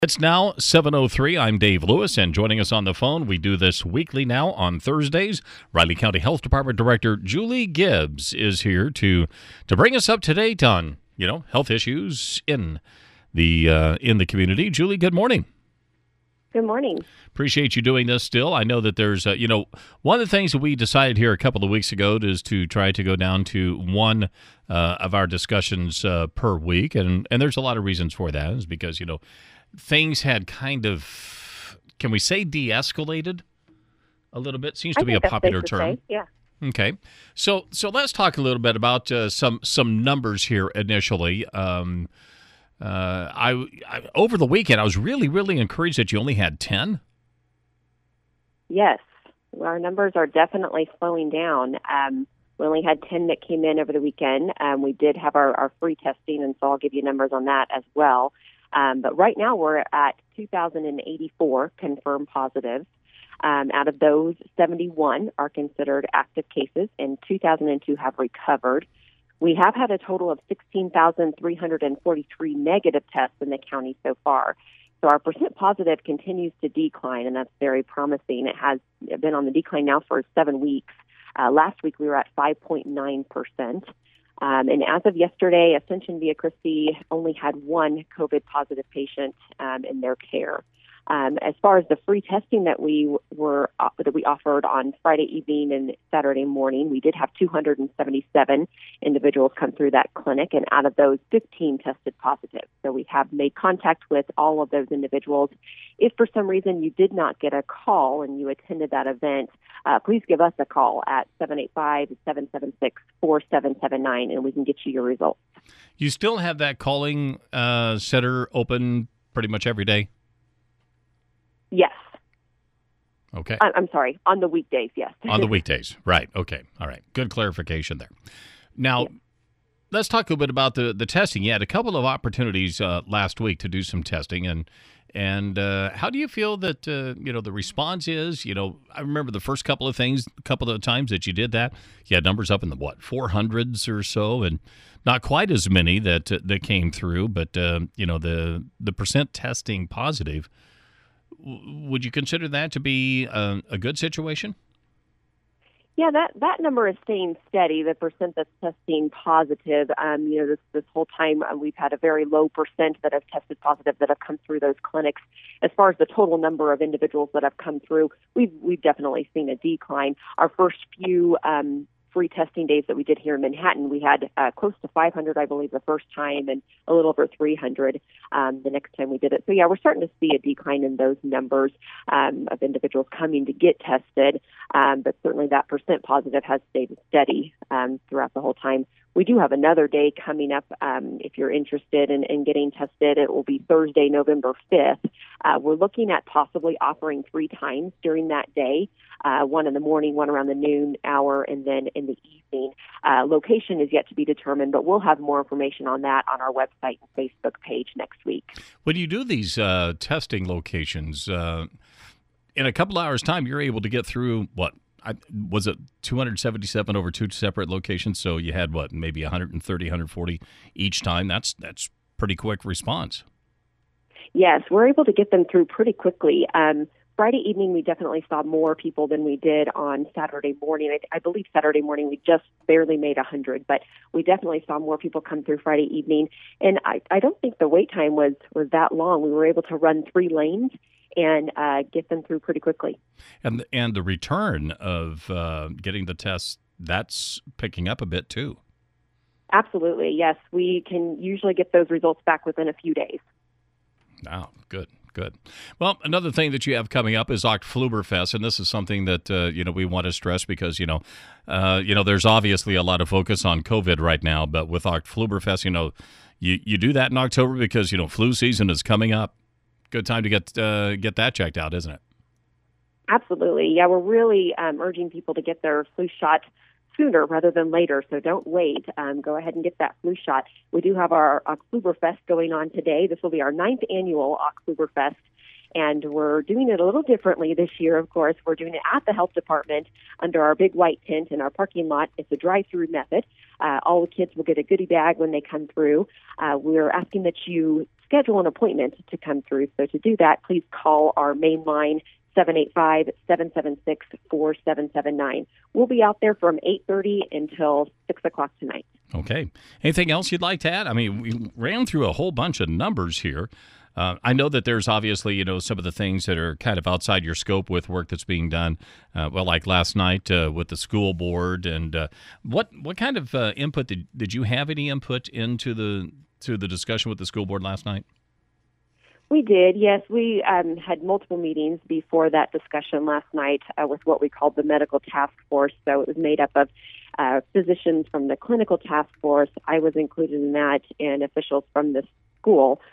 It's now 7:03. I'm Dave Lewis, and joining us on the phone, we do this weekly now on Thursdays. Riley County Health Department Director Julie Gibbs is here to bring us up to date on, health issues in the community. Julie, good morning. Good morning. Appreciate you doing this still. I know that there's, one of the things that we decided here a couple of weeks ago is to try to go down to one of our discussions per week, and there's a lot of reasons for that. Is because, things had kind of, can we say, de-escalated a little bit? Seems to be a popular term. Yeah. Okay. So let's talk a little bit about some numbers here initially. I over the weekend, I was really, really encouraged that you only had 10. Yes. Our numbers are definitely slowing down. We only had 10 that came in over the weekend. We did have our free testing, and so I'll give you numbers on that as well. But right now we're at 2,084 confirmed positives. Out of those, 71 are considered active cases, and 2,002 have recovered. We have had a total of 16,343 negative tests in the county so far. So our percent positive continues to decline, and that's very promising. It has been on the decline now for 7 weeks. Last week we were at 5.9%. And as of yesterday, Ascension Via Christi only had one COVID-positive patient in their care. As far as the free testing that we offered on Friday evening and Saturday morning, we did have 277 individuals come through that clinic, and out of those, 15 tested positive. So we have made contact with all of those individuals. If for some reason you did not get a call and you attended that event, please give us a call at 785-776-4779, and we can get you your results. You still have that calling center open pretty much every day? Yes. Okay. I'm sorry. On the weekdays, yes. On the weekdays. Right. Okay. All right. Good clarification there. Now, Let's talk a little bit about the testing. You had a couple of opportunities last week to do some testing, and how do you feel that the response is? I remember the first couple of times that you did that, you had numbers up in the 400s or so, and not quite as many that came through. But the percent testing positive. Would you consider that to be a good situation? Yeah, that number is staying steady, the percent that's testing positive. This whole time we've had a very low percent that have tested positive that have come through those clinics. As far as the total number of individuals that have come through, we've definitely seen a decline. Our first few free testing days that we did here in Manhattan, we had close to 500, I believe, the first time, and a little over 300 the next time we did it. So, yeah, we're starting to see a decline in those numbers of individuals coming to get tested, but certainly that percent positive has stayed steady throughout the whole time. We do have another day coming up. If you're interested in getting tested, it will be Thursday, November 5th. We're looking at possibly offering 3 times during that day, one in the morning, one around the noon hour, and then in the evening. Location is yet to be determined, but we'll have more information on that on our website and Facebook page next week. When you do these testing locations, in a couple hours' time, you're able to get through was it 277 over 2 separate locations? So you had maybe 130, 140 each time. That's pretty quick response. Yes, we're able to get them through pretty quickly. Friday evening, we definitely saw more people than we did on Saturday morning. I believe Saturday morning we just barely made 100, but we definitely saw more people come through Friday evening. And I don't think the wait time was that long. We were able to run 3 lanes and get them through pretty quickly. And the return of getting the tests, that's picking up a bit too. Absolutely, yes. We can usually get those results back within a few days. Oh, good. Well, another thing that you have coming up is Oktoberfest, and this is something that we want to stress because there's obviously a lot of focus on COVID right now, but with Oktoberfest, you do that in October because flu season is coming up. Good time to get that checked out, isn't it? Absolutely. Yeah, we're really urging people to get their flu shot sooner rather than later, so don't wait. Go ahead and get that flu shot. We do have our Oktoberfest going on today. This will be our 9th annual Oktoberfest, and we're doing it a little differently this year, of course. We're doing it at the health department under our big white tent in our parking lot. It's a drive-through method. All the kids will get a goodie bag when they come through. We're asking that you schedule an appointment to come through. So to do that, please call our main line, 785-776-4779. We'll be out there from 8:30 until 6 o'clock tonight. Okay. Anything else you'd like to add? I mean, we ran through a whole bunch of numbers here. I know that there's obviously, some of the things that are kind of outside your scope with work that's being done. Like last night with the school board. And what kind of input did you have any input into the discussion with the school board last night? We did, yes. We had multiple meetings before that discussion last night with what we called the medical task force. So it was made up of physicians from the clinical task force. I was included in that, and officials from the school.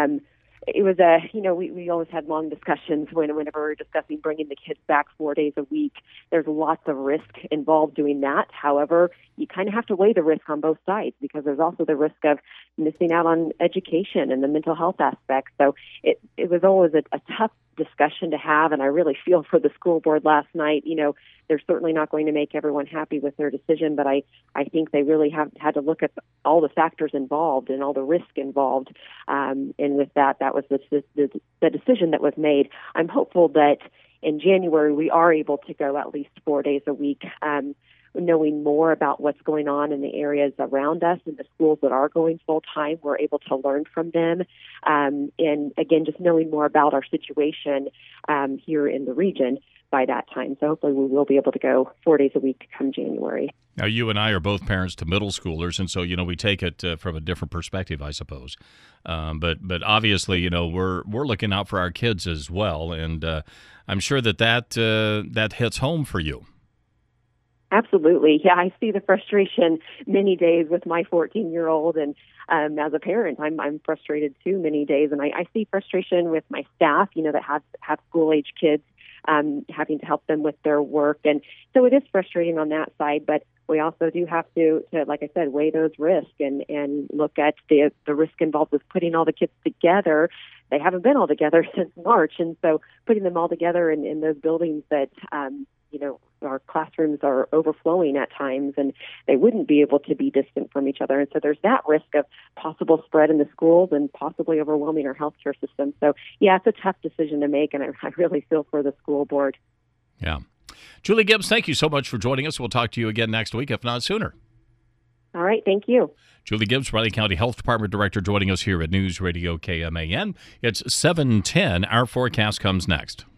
It was we always had long discussions whenever we were discussing bringing the kids back 4 days a week. There's lots of risk involved doing that. However, you kind of have to weigh the risk on both sides, because there's also the risk of missing out on education and the mental health aspect. So it was always a tough discussion to have, and I really feel for the school board last night. They're certainly not going to make everyone happy with their decision, but I think they really have had to look at all the factors involved and all the risk involved. And with that was the decision that was made. I'm hopeful that in January we are able to go at least 4 days a week, knowing more about what's going on in the areas around us and the schools that are going full-time. We're able to learn from them. And again, just knowing more about our situation here in the region by that time. So hopefully we will be able to go 4 days a week come January. Now, you and I are both parents to middle schoolers, and so, we take it from a different perspective, I suppose. But obviously, we're looking out for our kids as well, and I'm sure that hits home for you. Absolutely. Yeah, I see the frustration many days with my 14-year-old, and as a parent, I'm frustrated too many days, and I see frustration with my staff, that have school-age kids, having to help them with their work, and so it is frustrating on that side. But we also do have to like I said, weigh those risks and look at the risk involved with putting all the kids together. They haven't been all together since March, and so putting them all together in those buildings that our classrooms are overflowing at times, and they wouldn't be able to be distant from each other. And so there's that risk of possible spread in the schools and possibly overwhelming our healthcare system. So, yeah, it's a tough decision to make, and I really feel for the school board. Yeah. Julie Gibbs, thank you so much for joining us. We'll talk to you again next week, if not sooner. All right. Thank you. Julie Gibbs, Riley County Health Department Director, joining us here at News Radio KMAN. It's 7:10. Our forecast comes next.